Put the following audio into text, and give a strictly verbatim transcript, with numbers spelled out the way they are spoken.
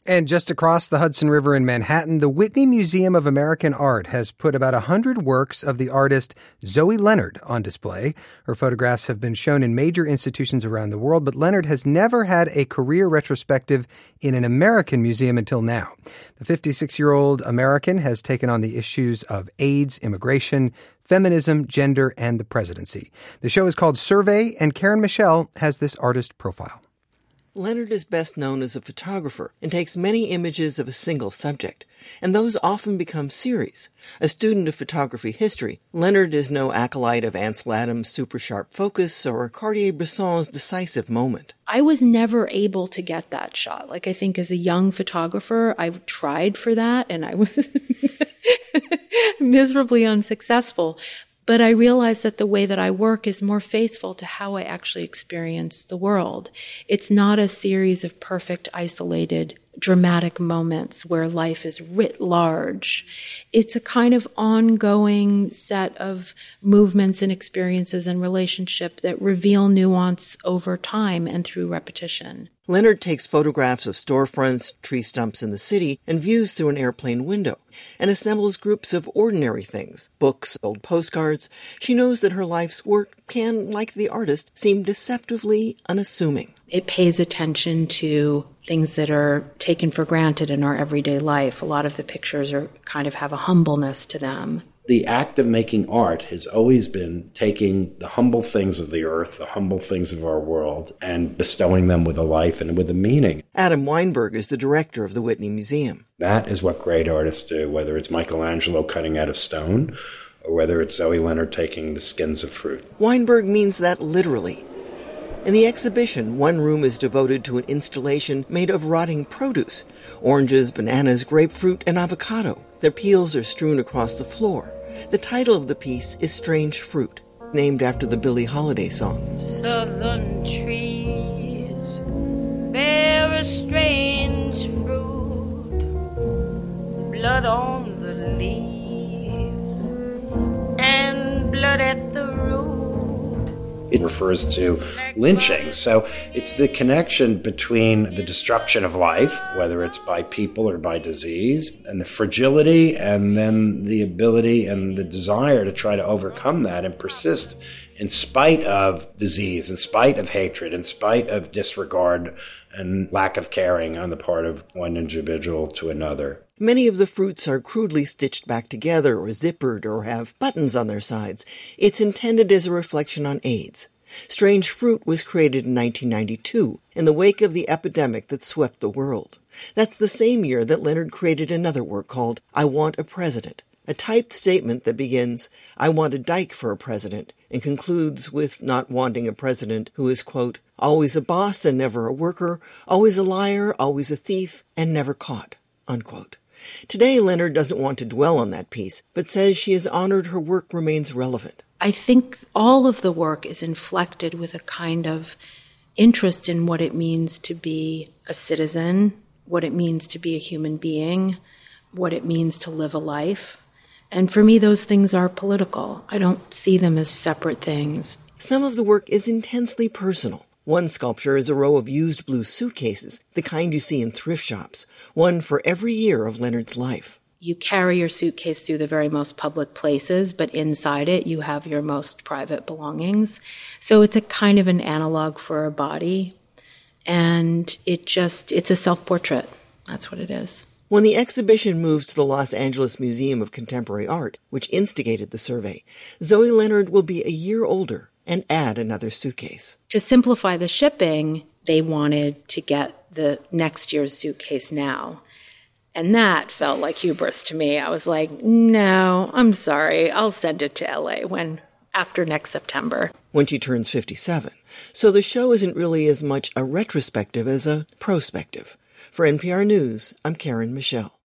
And just across the Hudson River in Manhattan, the Whitney Museum of American Art has put about one hundred works of the artist Zoe Leonard on display. Her photographs have been shown in major institutions around the world, but Leonard has never had a career retrospective in an American museum until now. The fifty-six-year-old American has taken on the issues of AIDS, immigration, feminism, gender, and the presidency. The show is called Survey, and Karen Michelle has this artist profile. Leonard is best known as a photographer and takes many images of a single subject, and those often become series. A student of photography history, Leonard is no acolyte of Ansel Adams' super-sharp focus or Cartier-Bresson's decisive moment. I was never able to get that shot. Like, I think as a young photographer, I tried for that, and I was miserably unsuccessful. But I realized that the way that I work is more faithful to how I actually experience the world. It's not a series of perfect, isolated, dramatic moments where life is writ large. It's a kind of ongoing set of movements and experiences and relationship that reveal nuance over time and through repetition. Leonard takes photographs of storefronts, tree stumps in the city, and views through an airplane window, and assembles groups of ordinary things, books, old postcards. She knows that her life's work can, like the artist, seem deceptively unassuming. It pays attention to things that are taken for granted in our everyday life. A lot of the pictures are kind of have a humbleness to them. The act of making art has always been taking the humble things of the earth, the humble things of our world, and bestowing them with a life and with a meaning. Adam Weinberg is the director of the Whitney Museum. That is what great artists do, whether it's Michelangelo cutting out of stone, or whether it's Zoe Leonard taking the skins of fruit. Weinberg means that literally. In the exhibition, one room is devoted to an installation made of rotting produce, oranges, bananas, grapefruit, and avocado. Their peels are strewn across the floor. The title of the piece is Strange Fruit, named after the Billie Holiday song. Southern trees bear a strange fruit, blood on the leaves and blood at the root. It refers to lynching. So it's the connection between the destruction of life, whether it's by people or by disease, and the fragility, and then the ability and the desire to try to overcome that and persist in spite of disease, in spite of hatred, in spite of disregard and lack of caring on the part of one individual to another. Many of the fruits are crudely stitched back together or zippered or have buttons on their sides. It's intended as a reflection on AIDS. Strange Fruit was created in nineteen ninety-two in the wake of the epidemic that swept the world. That's the same year that Leonard created another work called I Want a President, a typed statement that begins, I want a dyke for a president, and concludes with not wanting a president who is, quote, always a boss and never a worker, always a liar, always a thief, and never caught, unquote. Today, Leonard doesn't want to dwell on that piece, but says she is honored her work remains relevant. I think all of the work is inflected with a kind of interest in what it means to be a citizen, what it means to be a human being, what it means to live a life. And for me, those things are political. I don't see them as separate things. Some of the work is intensely personal. One sculpture is a row of used blue suitcases, the kind you see in thrift shops, one for every year of Leonard's life. You carry your suitcase through the very most public places, but inside it you have your most private belongings. So it's a kind of an analog for a body, and it just, it's a self-portrait. That's what it is. When the exhibition moves to the Los Angeles Museum of Contemporary Art, which instigated the survey, Zoe Leonard will be a year older and add another suitcase. To simplify the shipping, they wanted to get the next year's suitcase now. And that felt like hubris to me. I was like, no, I'm sorry. I'll send it to L A when after next September. When she turns fifty-seven. So the show isn't really as much a retrospective as a prospective. For N P R News, I'm Karen Michelle.